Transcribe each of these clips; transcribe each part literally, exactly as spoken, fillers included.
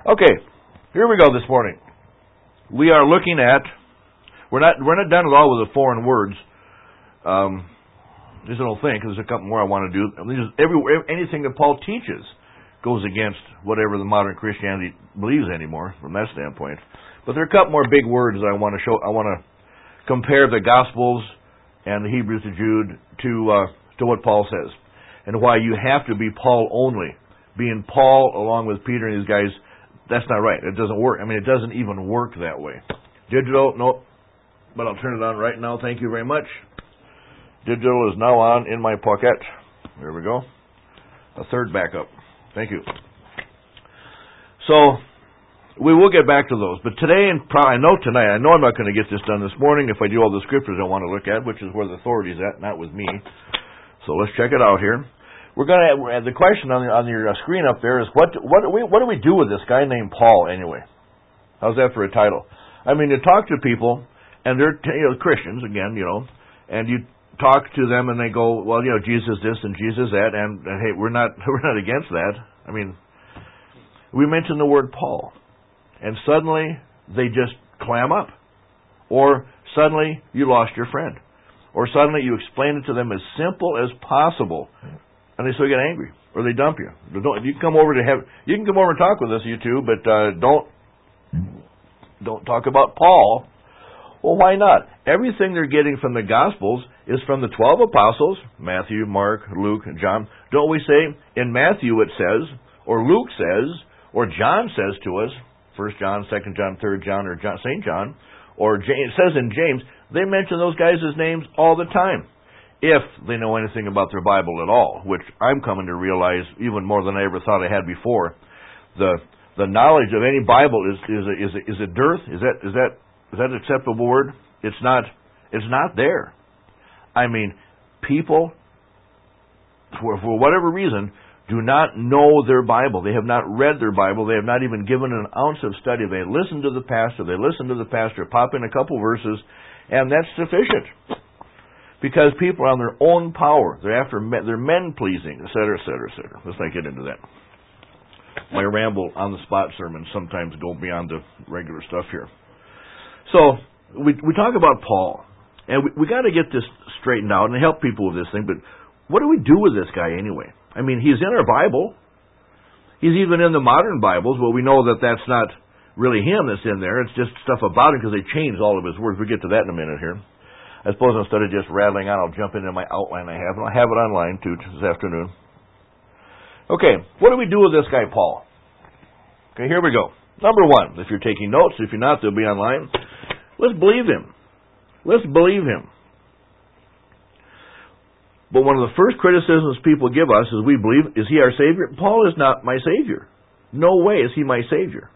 Okay, here we go this morning. We are looking at, we're not we're not done at all with the foreign words. Um, there's an old thing, because there's a couple more I want to do. I mean, every, anything that Paul teaches goes against whatever the modern Christianity believes anymore, from that standpoint. But there are a couple more big words that I want to show. I want to compare the Gospels and the Hebrews to Jude to uh, to what Paul says, and why you have to be Paul only. Being Paul along with Peter and these guys, that's not right. It doesn't work. I mean, it doesn't even work that way. Digital, nope. But I'll turn it on right now. Thank you very much. Digital is now on in my pocket. There we go. A third backup. Thank you. So, we will get back to those. But today, and I know tonight, I know I'm not going to get this done this morning if I do all the scriptures I want to look at, which is where the authority is at, not with me. So let's check it out here. We're going to have, the question on, the, on your screen up there is, what, what, do we, what do we do with this guy named Paul anyway? How's that for a title? I mean, you talk to people, and they're you know, Christians, again, you know, and you talk to them and they go, well, you know, Jesus this and Jesus that, and, and hey, we're not we're not against that. I mean, we mention the word Paul, and suddenly they just clam up, or suddenly you lost your friend, or suddenly you explain it to them as simple as possible, and they still get angry, or they dump you. Don't, you can come over to have you can come over and talk with us, you two, but uh, don't don't talk about Paul. Well, why not? Everything they're getting from the Gospels is from the twelve apostles, Matthew, Mark, Luke, and John. Don't we say, in Matthew it says, or Luke says, or John says to us, First John, Second John, Third John, or John, Saint John, or James, it says in James, they mention those guys' names all the time, if they know anything about their Bible at all, which I'm coming to realize even more than I ever thought I had before. The the knowledge of any Bible is is a, is a, is a dearth. Is that is that Is that an acceptable word? It's not. It's not there. I mean, people, for, for whatever reason, do not know their Bible. They have not read their Bible. They have not even given an ounce of study. They listen to the pastor. They listen to the pastor, pop in a couple verses, and that's sufficient. Because people are on their own power. They're after men, they're men-pleasing, et cetera, et cetera, et cetera. Let's not get into that. My ramble on-the-spot sermons sometimes go beyond the regular stuff here. So, we we talk about Paul, and we, we got to get this straightened out and help people with this thing, but what do we do with this guy anyway? I mean, he's in our Bible. He's even in the modern Bibles, but we know that that's not really him that's in there. It's just stuff about him because they changed all of his words. We'll get to that in a minute here. I suppose instead of just rattling on, I'll jump into my outline I have, and I'll have it online too this afternoon. Okay, what do we do with this guy, Paul? Okay, here we go. Number one, if you're taking notes, if you're not, they'll be online. Let's believe him. Let's believe him. But one of the first criticisms people give us is we believe, is he our Savior? Paul is not my Savior. No way is he my Savior.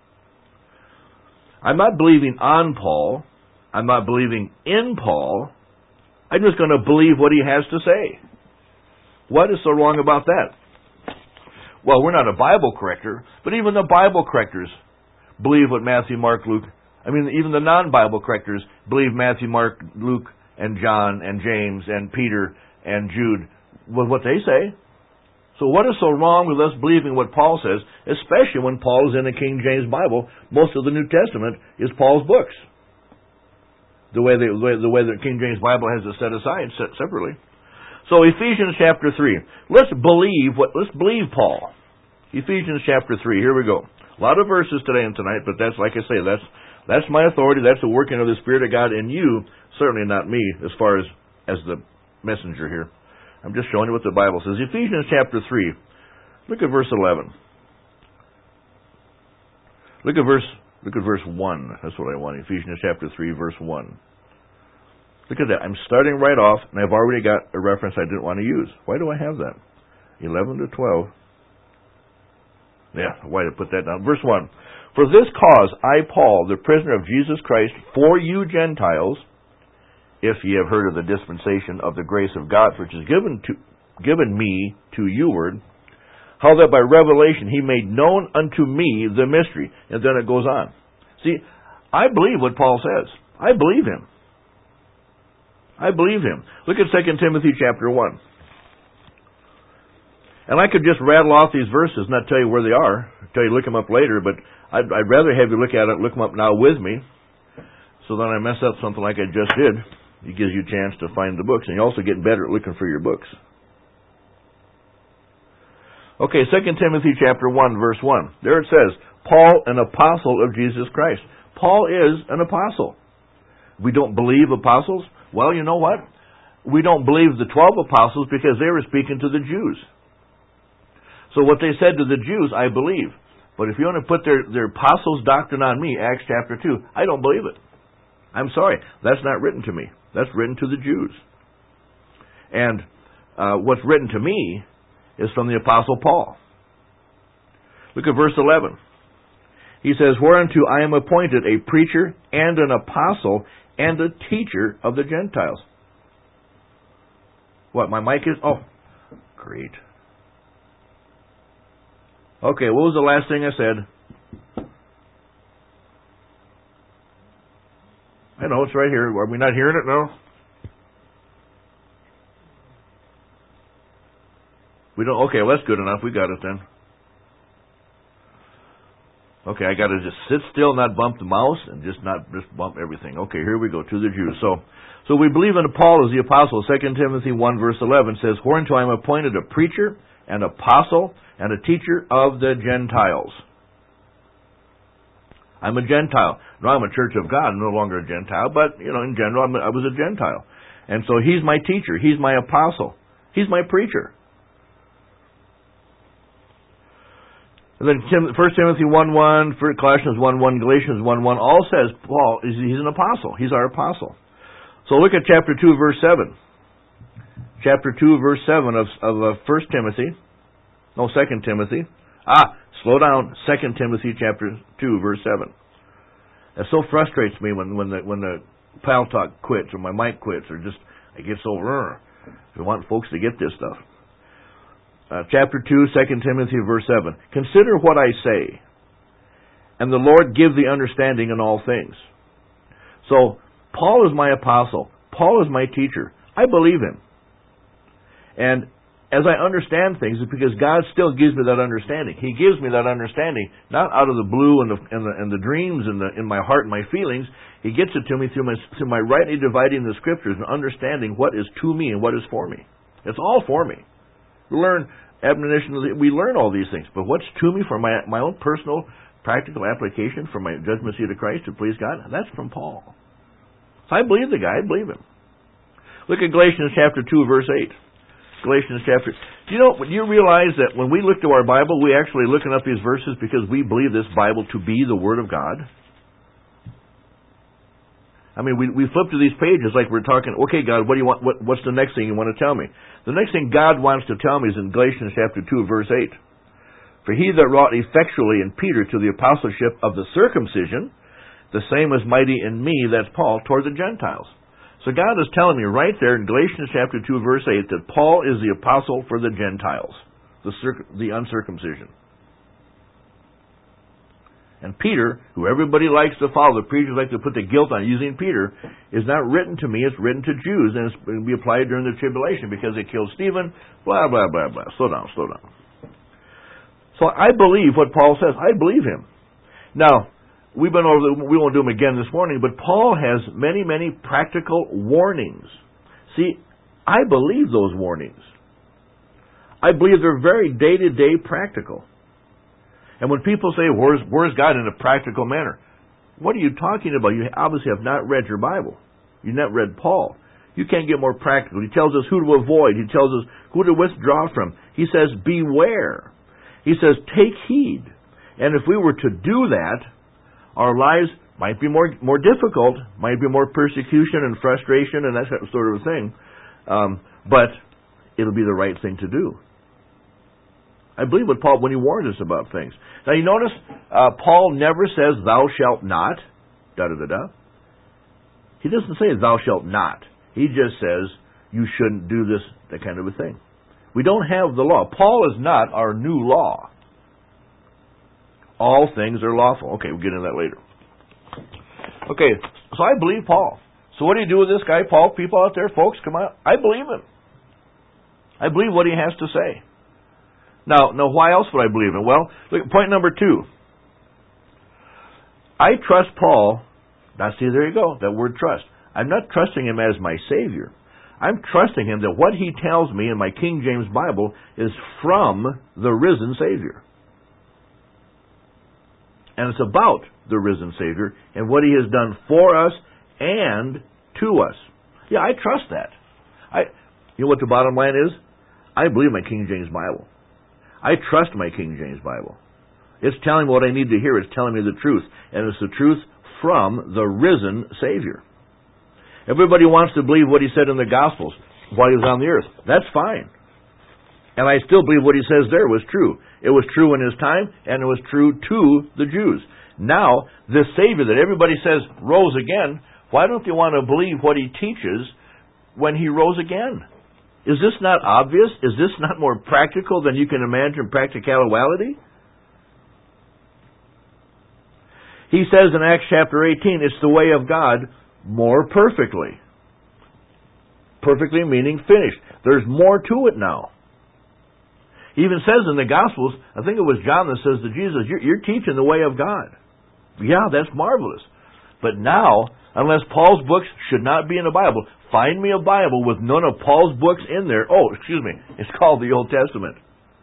I'm not believing on Paul. I'm not believing in Paul. I'm just going to believe what he has to say. What is so wrong about that? Well, we're not a Bible corrector, but even the Bible correctors believe what Matthew, Mark, Luke, I mean, even the non-Bible correctors believe Matthew, Mark, Luke, and John, and James, and Peter, and Jude, with what they say. So what is so wrong with us believing what Paul says, especially when Paul is in the King James Bible? Most of the New Testament is Paul's books. The way, they, the way, the way the King James Bible has it set aside set separately. So Ephesians chapter three. Let's believe what. Let's believe Paul. Ephesians chapter three. Here we go. A lot of verses today and tonight, but that's like I say, that's that's my authority. That's the working of the Spirit of God in you. Certainly not me, as far as as the messenger here. I'm just showing you what the Bible says. Ephesians chapter three. Look at verse eleven. Look at verse. Look at verse one. That's what I want. Ephesians chapter three, verse one. Look at that. I'm starting right off, and I've already got a reference I didn't want to use. Why do I have that? eleven to twelve. Yeah, why did I put that down? Verse one. For this cause I, Paul, the prisoner of Jesus Christ, for you Gentiles, if ye have heard of the dispensation of the grace of God, which is given to given me to youward, how that by revelation he made known unto me the mystery. And then it goes on. See, I believe what Paul says. I believe him. I believe him. Look at Second Timothy chapter one. And I could just rattle off these verses and not tell you where they are. I'll tell you to look them up later, but I'd, I'd rather have you look at it, look them up now with me, so then I mess up something like I just did. It gives you a chance to find the books, and you're also getting better at looking for your books. Okay, Second Timothy chapter one, verse one. There it says, Paul, an apostle of Jesus Christ. Paul is an apostle. We don't believe apostles? Well, you know what? We don't believe the twelve apostles because they were speaking to the Jews. So what they said to the Jews, I believe. But if you want to put their, their apostles' doctrine on me, Acts chapter two, I don't believe it. I'm sorry. That's not written to me. That's written to the Jews. And uh, what's written to me is from the Apostle Paul. Look at verse eleven. He says, Whereunto I am appointed a preacher and an apostle and a teacher of the Gentiles. What, my mic is? Oh, great. Okay, what was the last thing I said? I know, it's right here. Are we not hearing it? No? We don't? Okay, well, that's good enough. We got it then. Okay, I got to just sit still, not bump the mouse, and just not just bump everything. Okay, here we go, to the Jews. So, so we believe in Paul as the apostle. Second Timothy one, verse eleven says, Whereunto I am appointed a preacher, an apostle, and a teacher of the Gentiles. I'm a Gentile. No, I'm a church of God. I'm no longer a Gentile, but, you know, in general, I'm a, I was a Gentile. And so he's my teacher. He's my apostle. He's my preacher. And then First Timothy one one, Colossians one one, Galatians one one, all says Paul, is he's an apostle. He's our apostle. So look at chapter two, verse seven. Chapter two, verse seven of, of uh, First Timothy. No, Second Timothy. Ah, slow down. Second Timothy chapter two, verse seven. That so frustrates me when, when the when the pal talk quits or my mic quits or just it gets so. Uh, we want folks to get this stuff. Uh, chapter two, Second Timothy, verse seven. Consider what I say, and the Lord give the understanding in all things. So, Paul is my apostle. Paul is my teacher. I believe him. And as I understand things, it's because God still gives me that understanding. He gives me that understanding, not out of the blue and the and the, and the dreams and the, in my heart and my feelings. He gets it to me through my through my rightly dividing the Scriptures and understanding what is to me and what is for me. It's all for me. We learn admonition. We learn all these things, but what's to me for my my own personal practical application for my judgment seat of Christ to please God? That's from Paul. So I believe the guy. I believe him. Look at Galatians chapter two, verse eight. Galatians chapter. Do you know? Do you realize that when we look to our Bible, we actually looking up these verses because we believe this Bible to be the Word of God? I mean, we we flip to these pages like we're talking. Okay, God, what do you want? What, what's the next thing you want to tell me? The next thing God wants to tell me is in Galatians chapter two, verse eight. For he that wrought effectually in Peter to the apostleship of the circumcision, the same is mighty in me, that's Paul, toward the Gentiles. So God is telling me right there in Galatians chapter two, verse eight, that Paul is the apostle for the Gentiles, the circ- the uncircumcision. And Peter, who everybody likes to follow, the preachers like to put the guilt on using Peter, is not written to me, it's written to Jews, and it's going to be applied during the tribulation because they killed Stephen, blah, blah, blah, blah. Slow down, slow down. So I believe what Paul says. I believe him. Now, we've been over the, we won't do them again this morning, but Paul has many, many practical warnings. See, I believe those warnings. I believe they're very day-to-day practical. And when people say, where's, where's God in a practical manner? What are you talking about? You obviously have not read your Bible. You've not read Paul. You can't get more practical. He tells us who to avoid. He tells us who to withdraw from. He says, beware. He says, take heed. And if we were to do that, our lives might be more more difficult, might be more persecution and frustration and that sort of thing. Um, but it'll be the right thing to do. I believe what Paul, when he warns us about things. Now you notice, uh, Paul never says, thou shalt not, da-da-da-da. He doesn't say, thou shalt not. He just says, you shouldn't do this, that kind of a thing. We don't have the law. Paul is not our new law. All things are lawful. Okay, we'll get into that later. Okay, so I believe Paul. So what do you do with this guy, Paul? People out there, folks, come on. I believe him. I believe what he has to say. Now, now, why else would I believe him? Well, look at point number two. I trust Paul. Now, see, there you go, that word trust. I'm not trusting him as my Savior. I'm trusting him that what he tells me in my King James Bible is from the risen Savior. And it's about the risen Savior and what he has done for us and to us. Yeah, I trust that. I, you know what the bottom line is? I believe my King James Bible. I trust my King James Bible. It's telling me what I need to hear. It's telling me the truth. And it's the truth from the risen Savior. Everybody wants to believe what he said in the Gospels while he was on the earth. That's fine. And I still believe what he says there was true. It was true in his time, and it was true to the Jews. Now, this Savior that everybody says rose again, why don't they want to believe what he teaches when he rose again? Is this not obvious? Is this not more practical than you can imagine practicality? He says in Acts chapter eighteen, it's the way of God more perfectly. Perfectly meaning finished. There's more to it now. He even says in the Gospels, I think it was John that says to Jesus, you're, you're teaching the way of God. Yeah, that's marvelous. But now, unless Paul's books should not be in the Bible, find me a Bible with none of Paul's books in there. Oh, excuse me, it's called the Old Testament.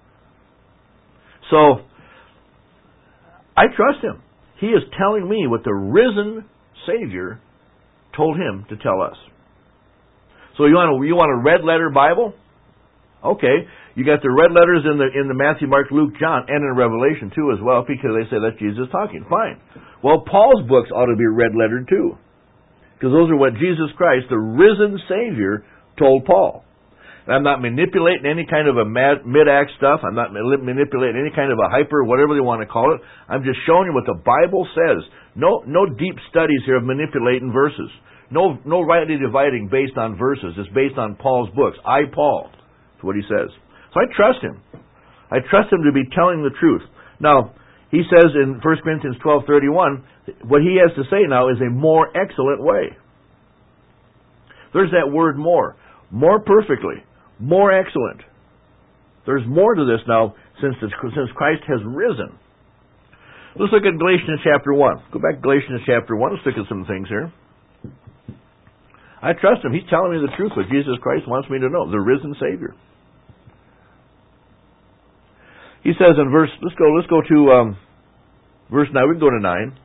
So, I trust him. He is telling me what the risen Savior told him to tell us. So you want a, you want a red letter Bible? Okay, you got the red letters in the in the Matthew, Mark, Luke, John, and in Revelation too as well, because they say that's Jesus talking. Fine. Well, Paul's books ought to be red lettered too, because those are what Jesus Christ, the risen Savior, told Paul. And I'm not manipulating any kind of a mad, mid-act stuff. I'm not manipulating any kind of a hyper, whatever they want to call it. I'm just showing you what the Bible says. No, no deep studies here of manipulating verses. No, no rightly dividing based on verses. It's based on Paul's books. I, Paul. That's what he says. So I trust him. I trust him to be telling the truth. Now, he says in First Corinthians twelve thirty-one, what he has to say now is a more excellent way. There's that word more. More perfectly. More excellent. There's more to this now since since Christ has risen. Let's look at Galatians chapter one. Go back to Galatians chapter one. Let's look at some things here. I trust him. He's telling me the truth, what Jesus Christ wants me to know. The risen Savior. He says in verse, let's go, let's go to um, verse nine. We can go to nine.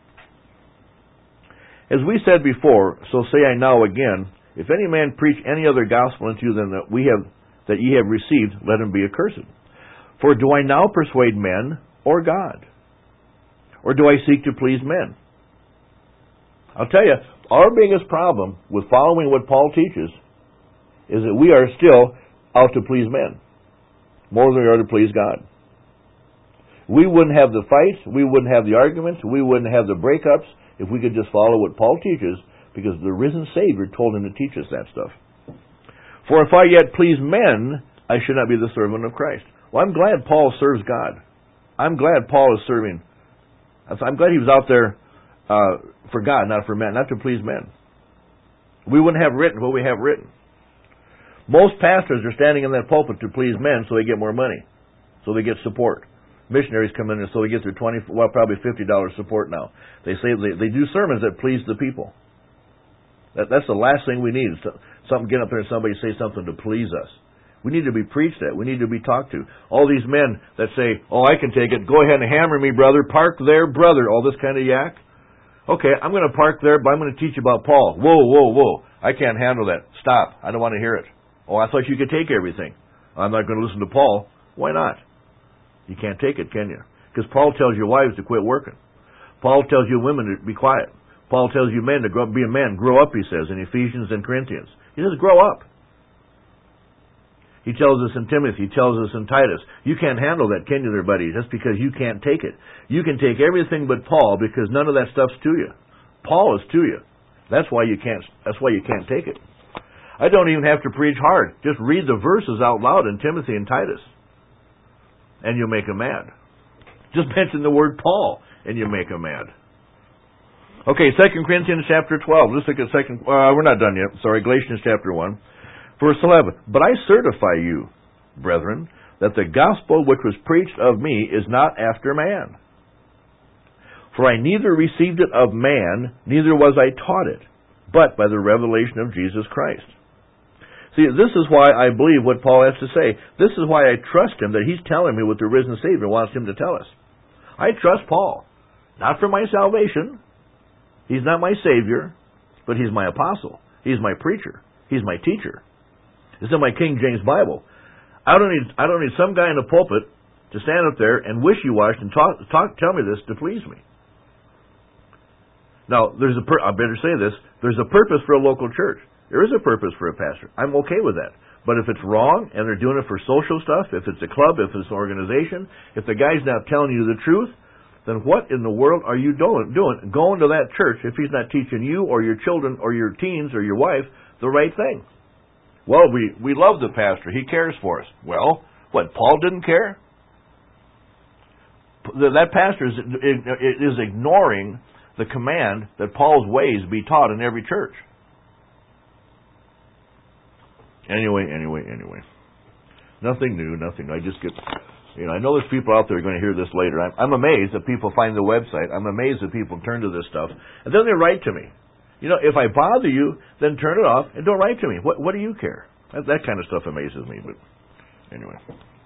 As we said before, so say I now again, if any man preach any other gospel unto you than that we have, that ye have received, let him be accursed. For do I now persuade men or God? Or do I seek to please men? I'll tell you, our biggest problem with following what Paul teaches is that we are still out to please men more than we are to please God. We wouldn't have the fights, we wouldn't have the arguments, we wouldn't have the breakups if we could just follow what Paul teaches, because the risen Savior told him to teach us that stuff. For if I yet please men, I should not be the servant of Christ. Well, I'm glad Paul serves God. I'm glad Paul is serving. I'm glad he was out there uh, for God, not for men, not to please men. We wouldn't have written what we have written. Most pastors are standing in that pulpit to please men so they get more money, so they get support. Missionaries come in and so they get their twenty, well, probably fifty dollars support now. They say they, they do sermons that please the people. That, that's the last thing we need. Is to, something get up there and somebody say something to please us. We need to be preached at. We need to be talked to. All these men that say, "Oh, I can take it. Go ahead and hammer me, brother. Park there, brother." All this kind of yak. Okay, I'm going to park there, but I'm going to teach about Paul. Whoa, whoa, whoa! I can't handle that. Stop. I don't want to hear it. Oh, I thought you could take everything. I'm not going to listen to Paul. Why not? You can't take it, can you? Because Paul tells your wives to quit working. Paul tells you women to be quiet. Paul tells you men to grow up, be a man. Grow up, he says, in Ephesians and Corinthians. He says, grow up. He tells us in Timothy, he tells us in Titus, you can't handle that, can you there, buddy? That's because you can't take it. You can take everything but Paul because none of that stuff's to you. Paul is to you. That's why you can't, that's why you can't take it. I don't even have to preach hard. Just read the verses out loud in Timothy and Titus. And you'll make them mad. Just mention the word Paul, and you make them mad. Okay, Second Corinthians chapter twelve. Let's look at second. Uh, we're not done yet. Sorry, Galatians chapter one, verse eleven. But I certify you, brethren, that the gospel which was preached of me is not after man. For I neither received it of man, neither was I taught it, but by the revelation of Jesus Christ. See, this is why I believe what Paul has to say. This is why I trust him, that he's telling me what the risen Savior wants him to tell us. I trust Paul. Not for my salvation. He's not my Savior, but he's my apostle. He's my preacher. He's my teacher. It's in my King James Bible. I don't need I don't need some guy in the pulpit to stand up there and wishy-wash and talk, talk tell me this to please me. Now, there's a per- I better say this. There's a purpose for a local church. There is a purpose for a pastor. I'm okay with that. But if it's wrong and they're doing it for social stuff, if it's a club, if it's an organization, if the guy's not telling you the truth, then what in the world are you doing, doing going to that church if he's not teaching you or your children or your teens or your wife the right thing? Well, we, we love the pastor. He cares for us. Well, what, Paul didn't care? That pastor is, is ignoring the command that Paul's ways be taught in every church. Anyway, anyway, anyway. Nothing new, nothing. I just get, you know, I know there's people out there who are going to hear this later. I'm, I'm amazed that people find the website. I'm amazed that people turn to this stuff. And then they write to me. You know, if I bother you, then turn it off and don't write to me. What, what do you care? That, that kind of stuff amazes me. But anyway.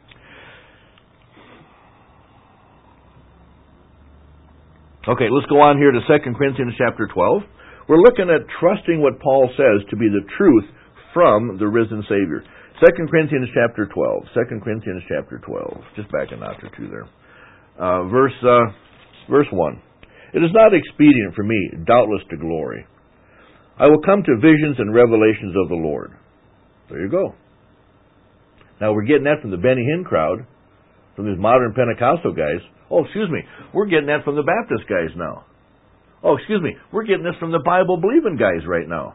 Okay, let's go on here to Second Corinthians chapter twelve. We're looking at trusting what Paul says to be the truth from the risen Savior. Second Corinthians chapter twelve. Second Corinthians chapter twelve. Just back a notch or two there. Uh, verse, uh, verse one. It is not expedient for me, doubtless, to glory. I will come to visions and revelations of the Lord. There you go. Now we're getting that from the Benny Hinn crowd, from these modern Pentecostal guys. Oh, excuse me, we're getting that from the Baptist guys now. Oh, excuse me, we're getting this from the Bible-believing guys right now.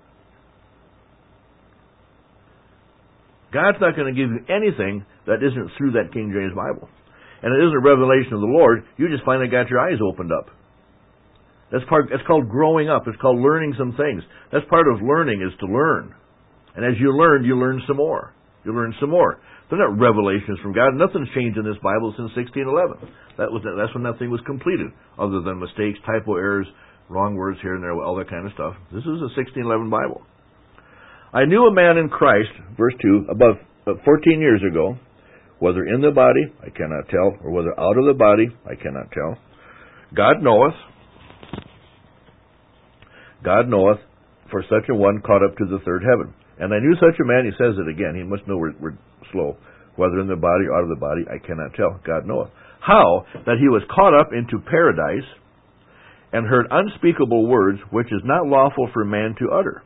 God's not going to give you anything that isn't through that King James Bible. And it isn't a revelation of the Lord. You just finally got your eyes opened up. That's part. That's called growing up. It's called learning some things. That's part of learning, is to learn. And as you learn, you learn some more. You learn some more. They're not revelations from God. Nothing's changed in this Bible since sixteen eleven. That was that's when nothing was completed, other than mistakes, typo errors, wrong words here and there, all that kind of stuff. This is a sixteen eleven Bible. I knew a man in Christ, verse two, about fourteen years ago, whether in the body, I cannot tell, or whether out of the body, I cannot tell. God knoweth. God knoweth, for such a one caught up to the third heaven. And I knew such a man, he says it again, he must know we're, we're slow, whether in the body or out of the body, I cannot tell. God knoweth. How? That he was caught up into paradise, and heard unspeakable words, which is not lawful for man to utter.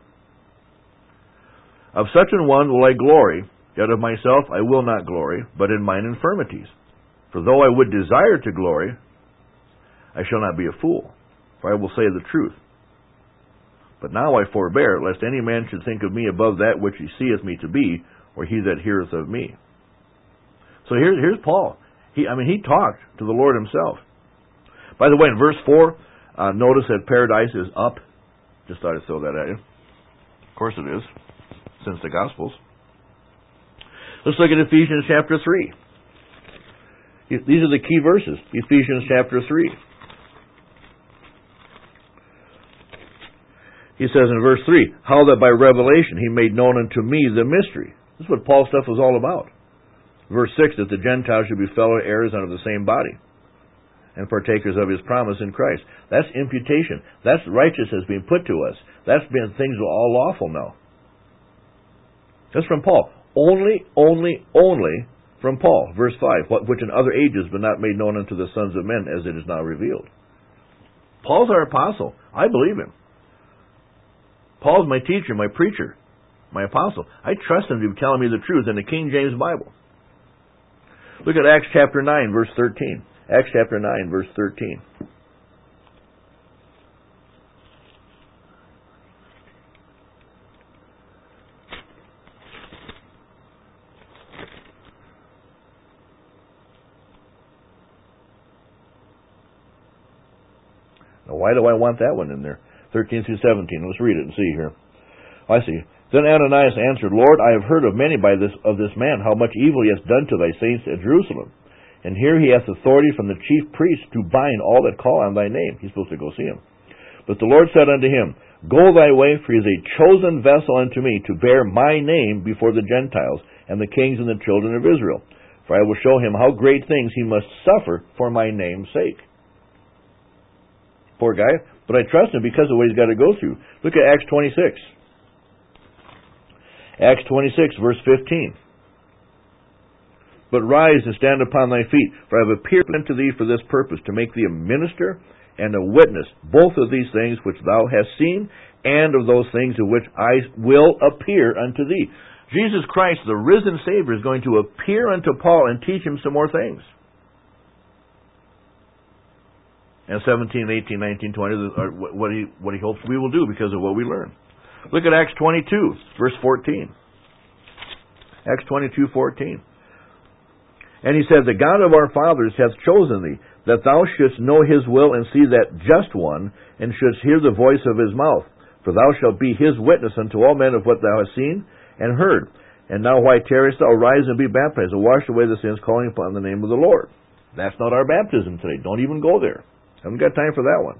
Of such an one will I glory, yet of myself I will not glory, but in mine infirmities. For though I would desire to glory, I shall not be a fool, for I will say the truth. But now I forbear, lest any man should think of me above that which he seeth me to be, or he that heareth of me. So here, here's Paul. He, I mean, he talked to the Lord himself. By the way, in verse four, uh, notice that paradise is up. Just thought I'd throw that at you. Of course it is, since the Gospels. Let's look at Ephesians chapter three. These are the key verses. Ephesians chapter three. He says in verse three, how that by revelation he made known unto me the mystery. This is what Paul's stuff was all about. Verse six, that the Gentiles should be fellow heirs under the same body, and partakers of his promise in Christ. That's imputation. That's righteousness being put to us. That's been things are all lawful now. That's from Paul. Only, only, only from Paul. Verse five, which in other ages but not made known unto the sons of men, as it is now revealed. Paul's our apostle. I believe him. Paul's my teacher, my preacher, my apostle. I trust him to be telling me the truth in the King James Bible. Look at Acts chapter nine, verse thirteen. Acts chapter nine, verse thirteen. Now, why do I want that one in there? thirteen through seventeen. Let's read it and see here. I see. Then Ananias answered, Lord, I have heard of many by this of this man, how much evil he hath done to thy saints at Jerusalem. And here he hath authority from the chief priests to bind all that call on thy name. He's supposed to go see him. But the Lord said unto him, Go thy way, for he is a chosen vessel unto me to bear my name before the Gentiles and the kings and the children of Israel. For I will show him how great things he must suffer for my name's sake. Poor guy. But I trust him because of what he's got to go through. Look at Acts twenty-six. Acts twenty-six, verse fifteen. But rise and stand upon thy feet, for I have appeared unto thee for this purpose, to make thee a minister and a witness, both of these things which thou hast seen, and of those things of which I will appear unto thee. Jesus Christ, the risen Savior, is going to appear unto Paul and teach him some more things. And seventeen, eighteen, nineteen, twenty are what he, what he hopes we will do because of what we learn. Look at Acts twenty-two, verse fourteen. Acts twenty-two, fourteen. And he said, The God of our fathers hath chosen thee, that thou shouldst know his will and see that just one, and shouldst hear the voice of his mouth. For thou shalt be his witness unto all men of what thou hast seen and heard. And now why tarriest thou? Arise and be baptized, and wash away the sins, calling upon the name of the Lord. That's not our baptism today. Don't even go there. Haven't got time for that one.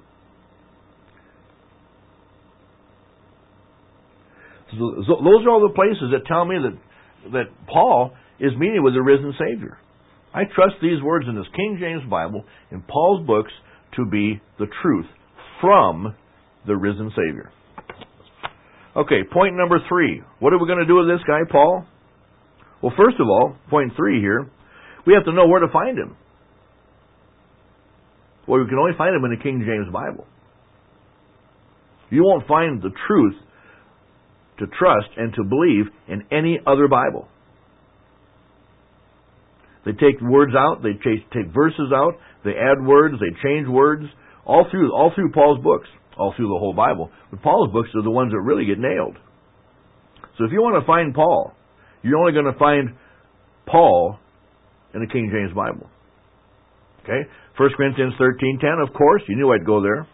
So those are all the places that tell me that, that Paul is meeting with the risen Savior. I trust these words in this King James Bible, in Paul's books, to be the truth from the risen Savior. Okay, point number three. What are we going to do with this guy, Paul? Well, first of all, point three here, we have to know where to find him. Well, we can only find him in the King James Bible. You won't find the truth to trust and to believe in any other Bible. They take words out, they take verses out, they add words, they change words, all through all through Paul's books, all through the whole Bible. But Paul's books are the ones that really get nailed. So if you want to find Paul, you're only going to find Paul in the King James Bible. Okay? First Corinthians thirteen ten, of course, you knew I'd go there.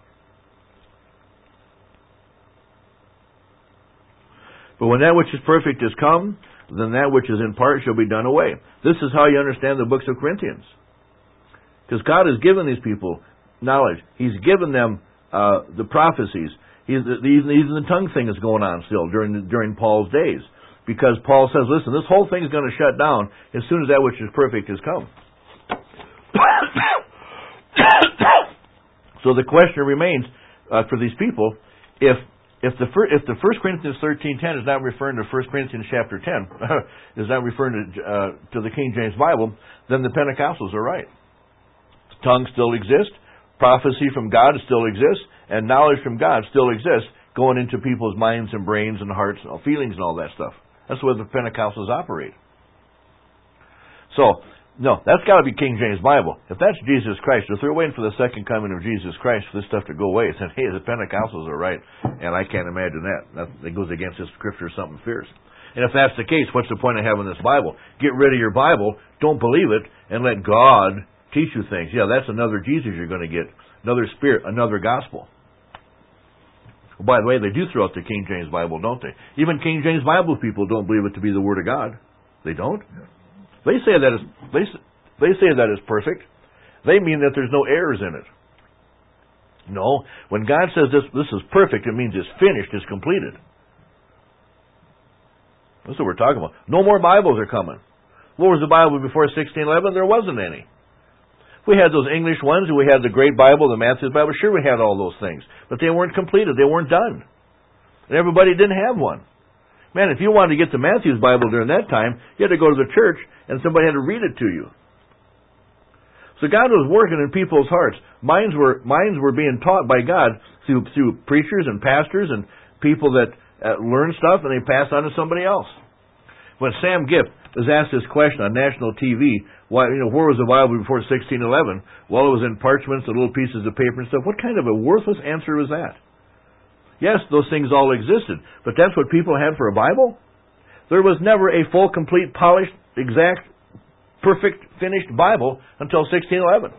But when that which is perfect is come, then that which is in part shall be done away. This is how you understand the books of Corinthians. Because God has given these people knowledge. He's given them uh, the prophecies. He's, even, even the tongue thing is going on still during the, during Paul's days. Because Paul says, listen, this whole thing is going to shut down as soon as that which is perfect has come. So the question remains uh, for these people, if If the fir- if the First Corinthians thirteen ten is not referring to First Corinthians chapter ten, is not referring to uh, to the King James Bible, then the Pentecostals are right. Tongues still exist, prophecy from God still exists, and knowledge from God still exists, going into people's minds and brains and hearts and feelings and all that stuff. That's the way the Pentecostals operate. So, no, that's got to be King James Bible. If that's Jesus Christ, if they're waiting for the second coming of Jesus Christ for this stuff to go away, then, hey, the Pentecostals are right. And I can't imagine that. That, that goes against this scripture or something fierce. And if that's the case, what's the point of having this Bible? Get rid of your Bible, don't believe it, and let God teach you things. Yeah, that's another Jesus you're going to get. Another spirit, another gospel. Well, by the way, they do throw out the King James Bible, don't they? Even King James Bible people don't believe it to be the Word of God. They don't? They say that is they they say that is perfect. They mean that there's no errors in it. No, when God says this this is perfect, it means it's finished, it's completed. That's what we're talking about. No more Bibles are coming. What was the Bible before sixteen eleven? There wasn't any. We had those English ones, we had the Great Bible, the Matthew's Bible. Sure, we had all those things, but they weren't completed. They weren't done, and everybody didn't have one. Man, if you wanted to get the Matthew's Bible during that time, you had to go to the church and somebody had to read it to you. So God was working in people's hearts. Minds were minds were being taught by God through through preachers and pastors and people that uh, learn stuff and they pass on to somebody else. When Sam Gipp was asked this question on national T V, why, you know, where was the Bible before sixteen eleven? Well, it was in parchments and little pieces of paper and stuff. What kind of a worthless answer was that? Yes, those things all existed, but that's what people had for a Bible? There was never a full, complete, polished, exact, perfect, finished Bible until sixteen eleven.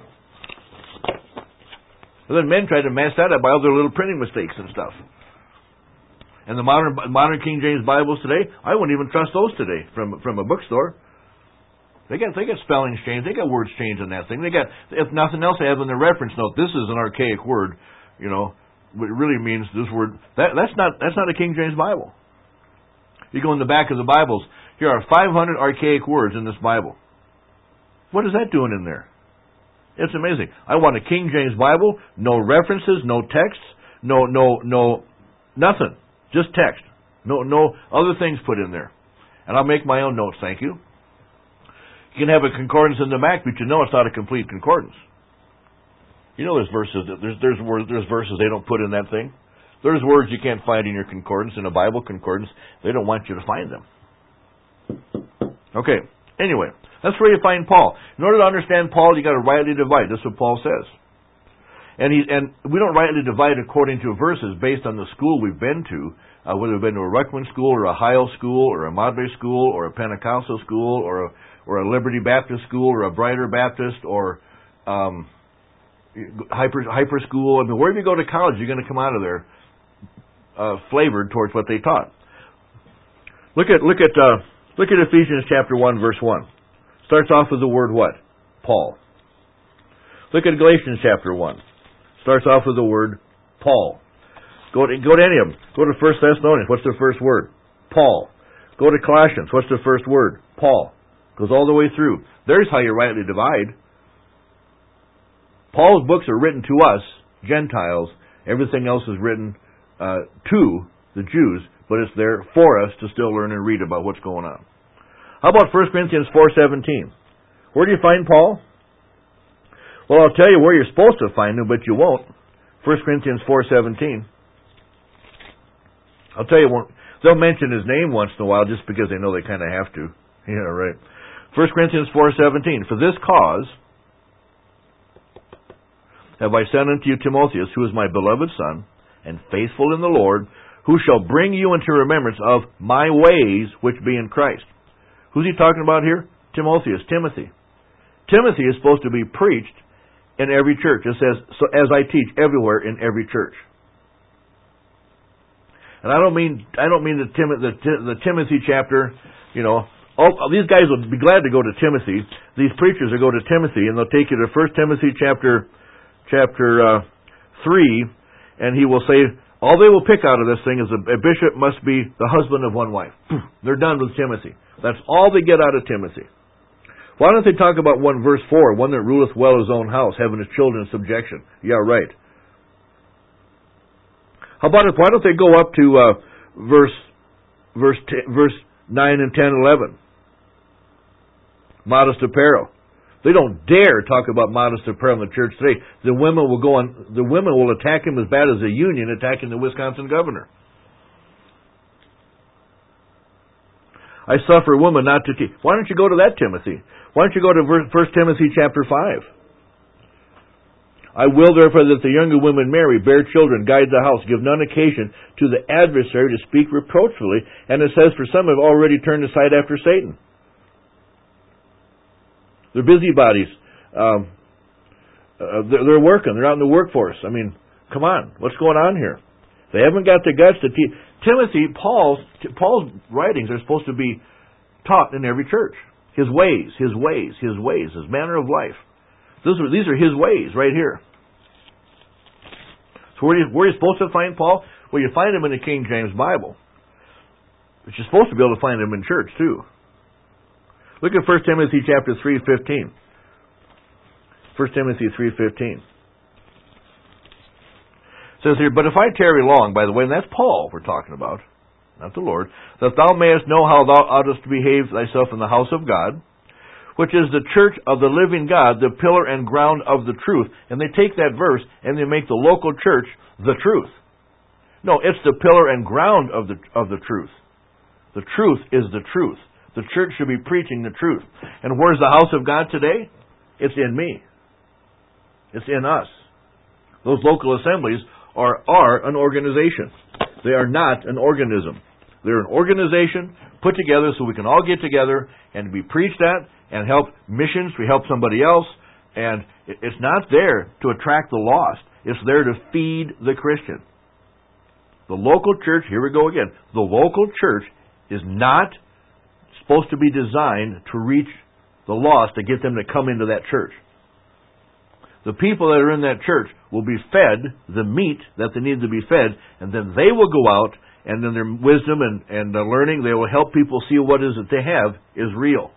And then men tried to mess that up by all their little printing mistakes and stuff. And the modern modern King James Bibles today, I wouldn't even trust those today from from a bookstore. They got they got spellings changed, they got words changed in that thing. They got, if nothing else, they have in their reference note, this is an archaic word, you know, what it really means this word. That that's not that's not a King James Bible. You go in the back of the Bibles, here are five hundred archaic words in this Bible. What is that doing in there? It's amazing. I want a King James Bible, no references, no texts, no no no nothing. Just text. No no other things put in there. And I'll make my own notes, thank you. You can have a concordance in the back, but you know it's not a complete concordance. You know there's verses there's there's words there's verses they don't put in that thing. There's words you can't find in your concordance, in a Bible concordance. They don't want you to find them. Okay. Anyway, that's where you find Paul. In order to understand Paul, you got to rightly divide. That's what Paul says. And he and we don't rightly divide according to verses based on the school we've been to, uh, whether we've been to a Ruckman school or a Heil school or a Madre school or a Pentecostal school or a or a Liberty Baptist school or a Brighter Baptist or um, hyper hyper school. I mean, wherever you go to college, you're going to come out of there uh, flavored towards what they taught. Look at look at uh, look at Ephesians chapter one, verse one. Starts off with the word what? Paul. Look at Galatians chapter one. Starts off with the word Paul. Go to, go to any of them. Go to First Thessalonians. What's the first word? Paul. Go to Colossians. What's the first word? Paul. Goes all the way through. There's how you rightly divide. Paul's books are written to us, Gentiles. Everything else is written uh, to the Jews, but it's there for us to still learn and read about what's going on. How about First Corinthians four seventeen? Where do you find Paul? Well, I'll tell you where you're supposed to find him, but you won't. First Corinthians four seventeen. I'll tell you, they'll mention his name once in a while just because they know they kind of have to. Yeah, right. First Corinthians four seventeen. For this cause have I sent unto you Timotheus, who is my beloved son, and faithful in the Lord, who shall bring you into remembrance of my ways which be in Christ. Who's he talking about here? Timotheus, Timothy. Timothy is supposed to be preached in every church. It says, so as I teach everywhere in every church. And I don't mean I don't mean the, Tim, the, the Timothy chapter, you know. All, these guys will be glad to go to Timothy. These preachers will go to Timothy, and they'll take you to First Timothy chapter chapter uh, three, and he will say, all they will pick out of this thing is a, a bishop must be the husband of one wife. They're done with Timothy. That's all they get out of Timothy. Why don't they talk about one verse four, one that ruleth well his own house, having his children in subjection? Yeah, right. How about it? Why don't they go up to uh, verse verse t- verse nine and ten, eleven? Modest apparel. They don't dare talk about modest apparel in the church today. The women will go on. The women will attack him as bad as the union attacking the Wisconsin governor. I suffer a woman not to teach. Why don't you go to that Timothy? Why don't you go to First Timothy chapter five? I will therefore that the younger women marry, bear children, guide the house, give none occasion to the adversary to speak reproachfully. And it says, for some have already turned aside after Satan. They're busybodies. Um, uh, they're, they're working. They're out in the workforce. I mean, come on. What's going on here? They haven't got the guts to teach. Timothy, Paul's, Paul's writings are supposed to be taught in every church. His ways, his ways, his ways, his manner of life. These are, these are his ways right here. So where are, you, where are you supposed to find Paul? Well, you find him in the King James Bible. But you're supposed to be able to find him in church, too. Look at First Timothy chapter three fifteen. First Timothy three fifteen. It says here, but if I tarry long, by the way, and that's Paul we're talking about, not the Lord, that thou mayest know how thou oughtest to behave thyself in the house of God, which is the church of the living God, the pillar and ground of the truth. And they take that verse and they make the local church the truth. No, it's the pillar and ground of the of the truth. The truth is the truth. The church should be preaching the truth. And where's the house of God today? It's in me. It's in us. Those local assemblies are, are an organization. They are not an organism. They're an organization put together so we can all get together and be preached at and help missions. We help somebody else. And it's not there to attract the lost. It's there to feed the Christian. The local church, here we go again, the local church is not supposed to be designed to reach the lost, to get them to come into that church. The people that are in that church will be fed the meat that they need to be fed, and then they will go out, and then their wisdom and, and uh, learning, they will help people see what it is that they have is real.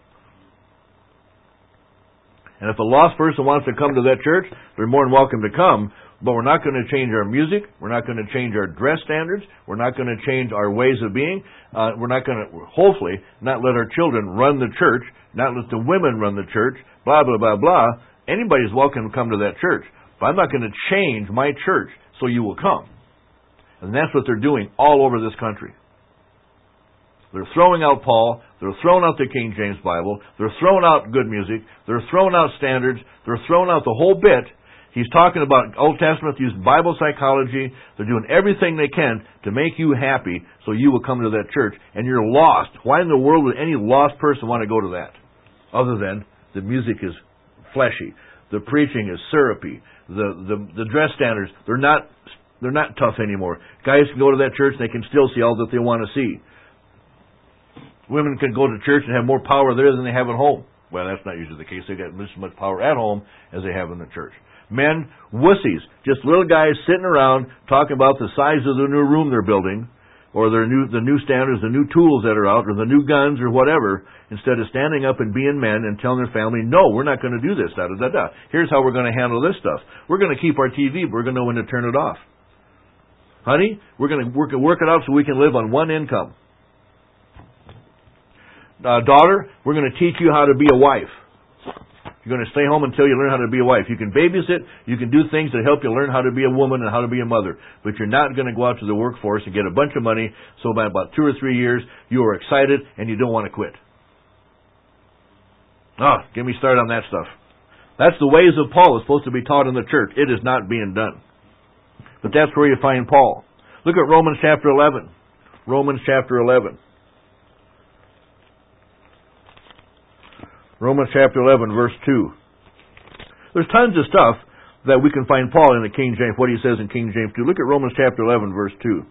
And if a lost person wants to come to that church, they're more than welcome to come, but we're not going to change our music, we're not going to change our dress standards, we're not going to change our ways of being, uh, we're not going to, hopefully, not let our children run the church, not let the women run the church, blah, blah, blah, blah. Anybody's welcome to come to that church, but I'm not going to change my church so you will come. And that's what they're doing all over this country. They're throwing out Paul, they're throwing out the King James Bible, they're throwing out good music, they're throwing out standards, they're throwing out the whole bit. He's talking about Old Testament, using Bible psychology, they're doing everything they can to make you happy so you will come to that church, and you're lost. Why in the world would any lost person want to go to that? Other than the music is fleshy, the preaching is syrupy, the, the, the dress standards, they're not, they're not tough anymore. Guys can go to that church and they can still see all that they want to see. Women can go to church and have more power there than they have at home. Well, that's not usually the case. They got just as much power at home as they have in the church. Men, wussies, just little guys sitting around talking about the size of the new room they're building, or their new the new standards, the new tools that are out, or the new guns, or whatever, instead of standing up and being men and telling their family, no, we're not going to do this, da da da da. Here's how we're going to handle this stuff. We're going to keep our T V, but we're going to know when to turn it off. Honey, we're going to work, work it out so we can live on one income. Uh, daughter, we're going to teach you how to be a wife. You're going to stay home until you learn how to be a wife. You can babysit, you can do things that help you learn how to be a woman and how to be a mother. But you're not going to go out to the workforce and get a bunch of money, so by about two or three years, you are excited and you don't want to quit. Ah, get me started on that stuff. That's the ways of Paul is supposed to be taught in the church. It is not being done. But that's where you find Paul. Look at Romans chapter eleven. Romans chapter eleven. Romans chapter eleven, verse two. There's tons of stuff that we can find Paul in the King James, what he says in King James two. Look at Romans chapter eleven, verse two.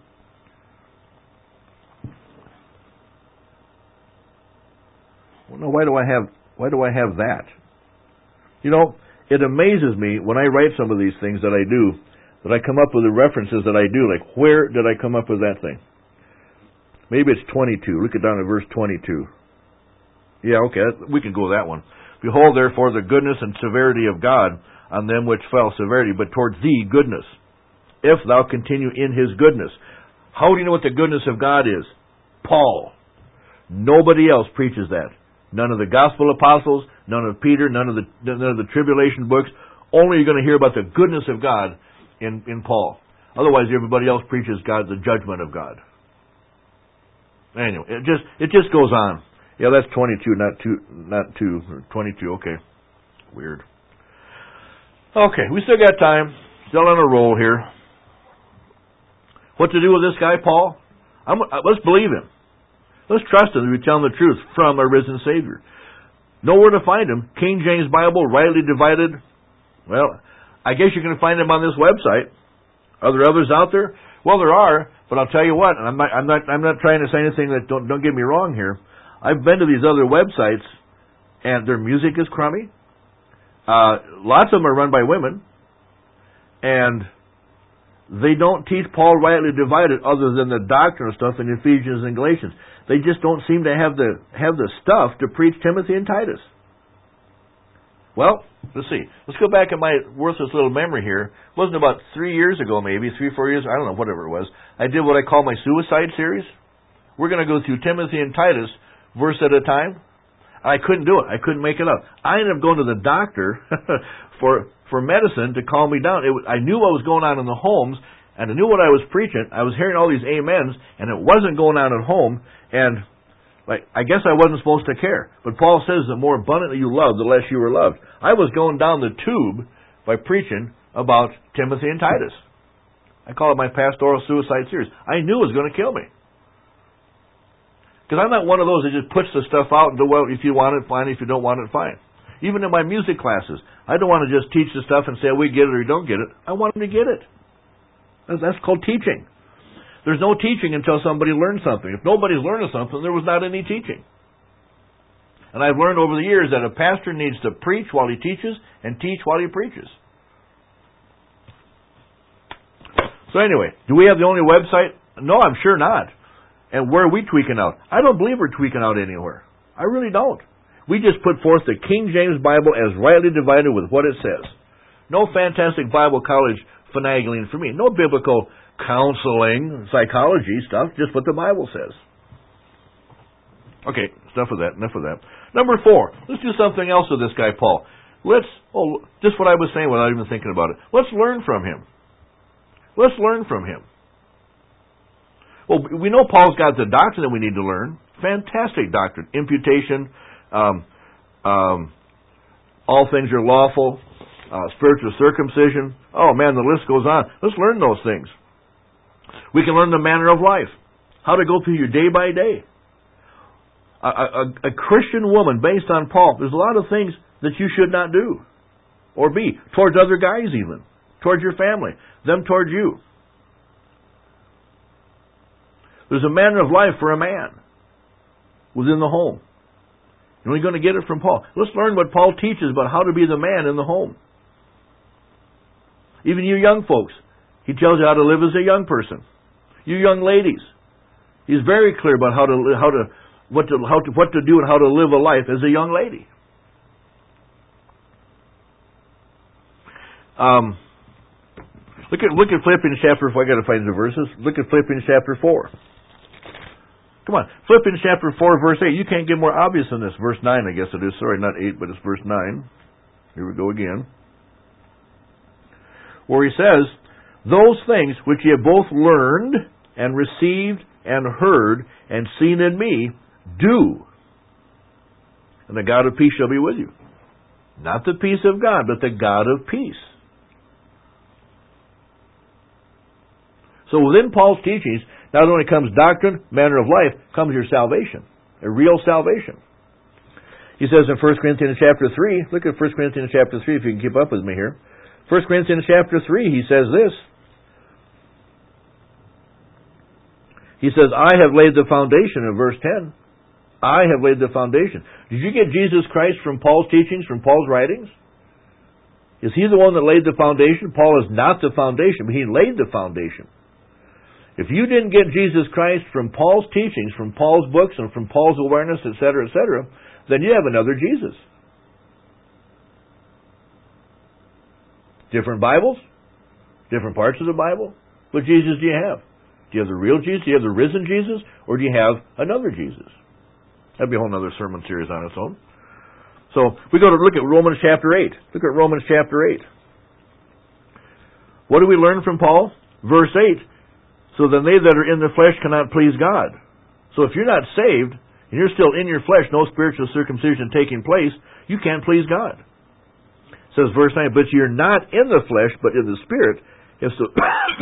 Well, no, why do I have why do I have that? You know, it amazes me when I write some of these things that I do, that I come up with the references that I do. Like, where did I come up with that thing? Maybe it's twenty-two. Look it down at verse twenty-two. Yeah, okay, we can go that one. Behold, therefore, the goodness and severity of God on them which fell severity, but toward thee goodness, if thou continue in his goodness. How do you know what the goodness of God is? Paul. Nobody else preaches that. None of the gospel apostles, none of Peter, none of the none of the tribulation books. Only you're going to hear about the goodness of God in, in Paul. Otherwise, everybody else preaches God, the judgment of God. Anyway, it just it just goes on. Yeah, that's twenty-two, not two, not two, twenty-two, okay. Weird. Okay, we still got time. Still on a roll here. What to do with this guy, Paul? I'm, let's believe him. Let's trust him to be telling the truth from a risen Savior. Nowhere to find him. King James Bible, rightly divided. Well, I guess you can find him on this website. Are there others out there? Well, there are, but I'll tell you what, and I'm not, I'm not, I'm not trying to say anything that, don't, don't get me wrong here. I've been to these other websites, and their music is crummy. Uh, lots of them are run by women, and they don't teach Paul rightly divided other than the doctrinal stuff in Ephesians and Galatians. They just don't seem to have the have the stuff to preach Timothy and Titus. Well, let's see. Let's go back in my worthless little memory here. It wasn't about three years ago, maybe, three, four years, I don't know, whatever it was. I did what I call my suicide series. We're going to go through Timothy and Titus verse at a time. I couldn't do it. I couldn't make it up. I ended up going to the doctor for for medicine to calm me down. It was, I knew what was going on in the homes, and I knew what I was preaching. I was hearing all these amens, and it wasn't going on at home. And like I guess I wasn't supposed to care. But Paul says, the more abundantly you love, the less you were loved. I was going down the tube by preaching about Timothy and Titus. I call it my pastoral suicide series. I knew it was going to kill me. Because I'm not one of those that just puts the stuff out and go, well, if you want it, fine. If you don't want it, fine. Even in my music classes, I don't want to just teach the stuff and say, we get it or you don't get it. I want them to get it. That's called teaching. There's no teaching until somebody learns something. If nobody's learning something, there was not any teaching. And I've learned over the years that a pastor needs to preach while he teaches and teach while he preaches. So anyway, do we have the only website? No, I'm sure not. And where are we tweaking out? I don't believe we're tweaking out anywhere. I really don't. We just put forth the King James Bible as rightly divided with what it says. No fantastic Bible college finagling for me. No biblical counseling, psychology stuff. Just what the Bible says. Okay, enough of that, enough of that. Number four, let's do something else with this guy, Paul. Let's, oh, just what I was saying without even thinking about it. Let's learn from him. Let's learn from him. Well, we know Paul's got the doctrine that we need to learn. Fantastic doctrine. Imputation, um, um, all things are lawful, uh, spiritual circumcision. Oh man, the list goes on. Let's learn those things. We can learn the manner of life. How to go through your day by day. A, a, a Christian woman, based on Paul, there's a lot of things that you should not do. Or be. Towards other guys even. Towards your family. Them towards you. There's a manner of life for a man within the home. And we're going to get it from Paul. Let's learn what Paul teaches about how to be the man in the home. Even you young folks, he tells you how to live as a young person. You young ladies, he's very clear about how to how to what to how to what to do and how to live a life as a young lady. Um, look at look at Philippians chapter. If I got to find the verses, look at Philippians chapter four. Come on, Philippians chapter four, verse eight. You can't get more obvious than this. Verse nine, I guess it is. Sorry, not eight, but it's verse nine. Here we go again. Where he says, those things which ye have both learned and received and heard and seen in me, do. And the God of peace shall be with you. Not the peace of God, but the God of peace. So within Paul's teachings, not only comes doctrine, manner of life, comes your salvation. A real salvation. He says in First Corinthians chapter three, look at First Corinthians chapter three if you can keep up with me here. First Corinthians chapter three, he says this. He says, I have laid the foundation in verse ten. I have laid the foundation. Did you get Jesus Christ from Paul's teachings, from Paul's writings? Is he the one that laid the foundation? Paul is not the foundation, but he laid the foundation. If you didn't get Jesus Christ from Paul's teachings, from Paul's books, and from Paul's awareness, et cetera, et cetera, then you have another Jesus. Different Bibles, different parts of the Bible. What Jesus do you have? Do you have the real Jesus? Do you have the risen Jesus? Or do you have another Jesus? That'd be a whole other sermon series on its own. So, we go to look at Romans chapter eight. Look at Romans chapter eight. What do we learn from Paul? Verse eight. So then they that are in the flesh cannot please God. So if you're not saved, and you're still in your flesh, no spiritual circumcision taking place, you can't please God. It says verse nine, but you're not in the flesh, but in the Spirit, if so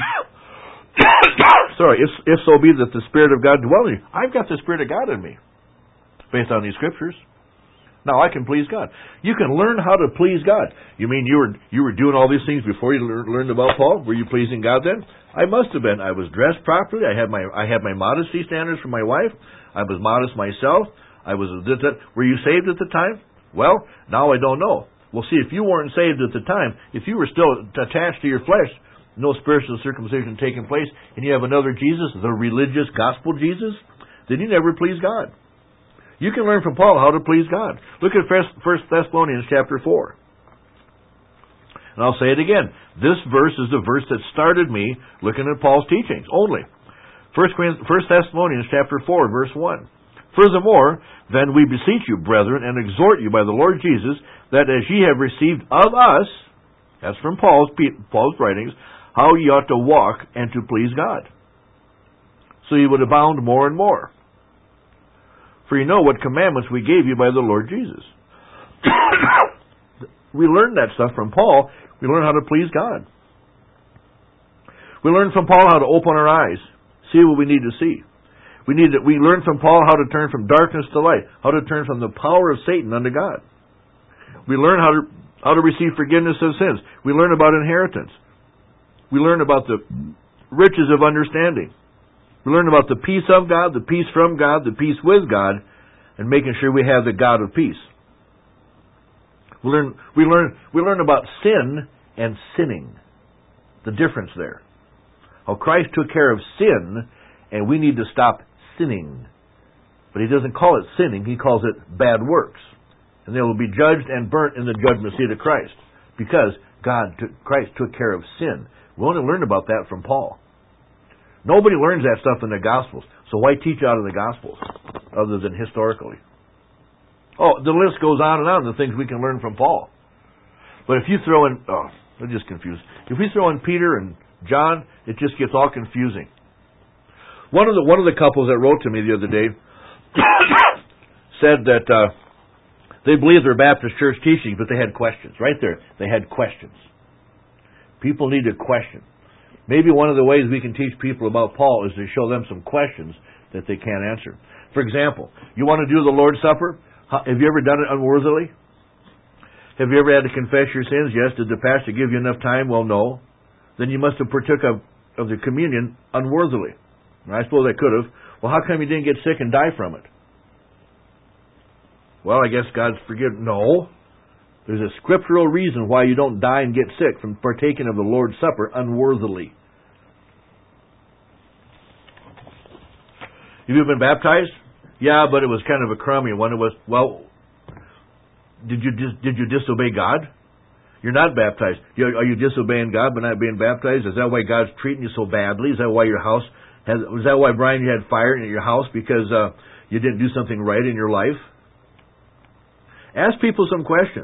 sorry, if, if so be that the Spirit of God dwells in you. I've got the Spirit of God in me, based on these scriptures. Now I can please God. You can learn how to please God. You mean you were you were doing all these things before you lear- learned about Paul? Were you pleasing God then? I must have been. I was dressed properly. I had my I had my modesty standards for my wife. I was modest myself. I was. Were you saved at the time? Well, now I don't know. Well, see, if you weren't saved at the time, if you were still attached to your flesh, no spiritual circumcision taking place, and you have another Jesus, the religious gospel Jesus, then you never please God. You can learn from Paul how to please God. Look at First Thessalonians chapter four. And I'll say it again. This verse is the verse that started me looking at Paul's teachings only. First Thessalonians chapter four, verse one. Furthermore, then we beseech you, brethren, and exhort you by the Lord Jesus, that as ye have received of us, that's from Paul's, Paul's writings, how ye ought to walk and to please God. So ye would abound more and more. For you know what commandments we gave you by the Lord Jesus. We learned that stuff from Paul. We learn how to please God. We learn from Paul how to open our eyes, see what we need to see. We need to, we learn from Paul how to turn from darkness to light, how to turn from the power of Satan unto God. We learn how to how to receive forgiveness of sins. We learn about inheritance. We learn about the riches of understanding. We learn about the peace of God, the peace from God, the peace with God, and making sure we have the God of peace. We learn, we learn, we learn about sin and sinning. The difference there. How Christ took care of sin, and we need to stop sinning. But He doesn't call it sinning, He calls it bad works. And they will be judged and burnt in the judgment seat of Christ. Because God, took, Christ took care of sin. We only learn about that from Paul. Nobody learns that stuff in the Gospels. So why teach out of the Gospels, other than historically? Oh, the list goes on and on, the things we can learn from Paul. But if you throw in, oh, I'm just confused. If we throw in Peter and John, it just gets all confusing. One of the one of the couples that wrote to me the other day said that uh, they believed their Baptist church teaching, but they had questions. Right there, they had questions. People need to question. Maybe one of the ways we can teach people about Paul is to show them some questions that they can't answer. For example, you want to do the Lord's Supper? Have you ever done it unworthily? Have you ever had to confess your sins? Yes. Did the pastor give you enough time? Well, no. Then you must have partook of, of the communion unworthily. I suppose I could have. Well, how come you didn't get sick and die from it? Well, I guess God's forgiven. No. There's a scriptural reason why you don't die and get sick from partaking of the Lord's Supper unworthily. Have you been baptized? Yeah, but it was kind of a crummy one. It was, well, did you dis- did you disobey God? You're not baptized. Are you disobeying God by not being baptized? Is that why God's treating you so badly? Is that why your house has? Was that why, Brian, you had fire in your house because uh, you didn't do something right in your life? Ask people some questions.